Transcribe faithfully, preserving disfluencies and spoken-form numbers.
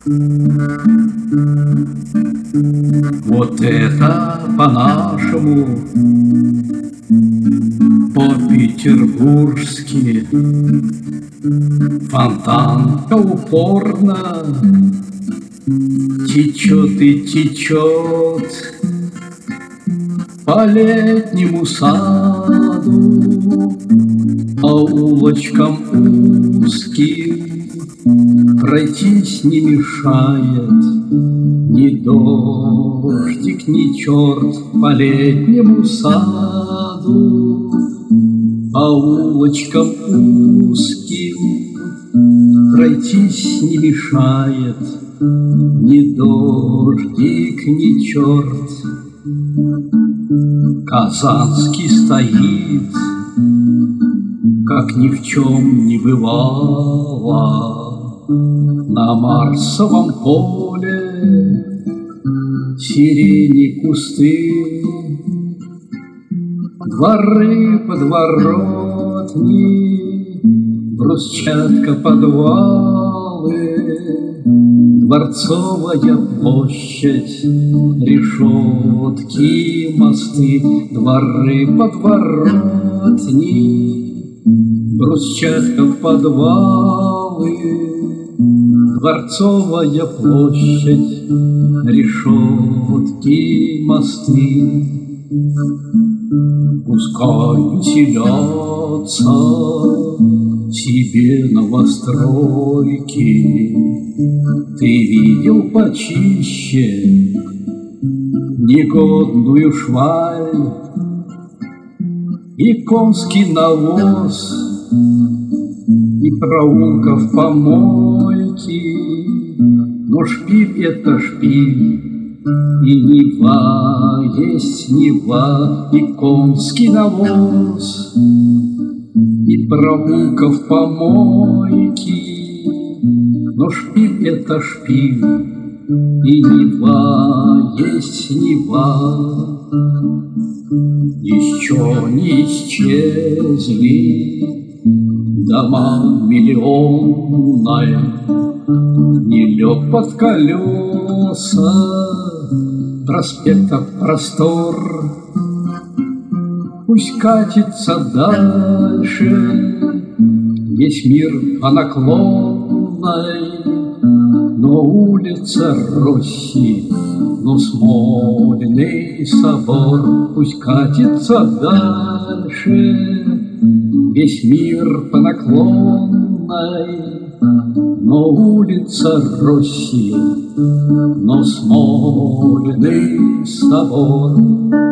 Вот это по-нашему, по-петербургски. Фонтанка упорно течет и течет по летнему саду, по улочкам узким пройтись не мешает ни дождик, ни черт. По летнему саду, по улочкам узким пройтись не мешает ни дождик, ни черт. Казанский стоит, как ни в чем не бывало, на Марсовом поле сирени кусты, дворы подворотни, брусчатка подвалы, Дворцовая площадь, решетки, мосты, дворы подворотни, брусчатка подвалы, Дворцовая площадь, решетки, мосты. Пускай веселятся себе новостройки, ты видел почище негодную шваль и конский навоз, и проулков помойки. Но шпиль — это шпиль, и Нева есть Нева, и конский навоз, и проулков помойки. Но шпиль — это шпиль, и Нева есть Нева. Еще не исчезли дома миллионные, не лег под колеса проспектов простор. Пусть катится дальше весь мир по наклонной, но улица России, но Смольный собор. Пусть катится дальше весь мир по наклонной, но улица России, но Смольный собор.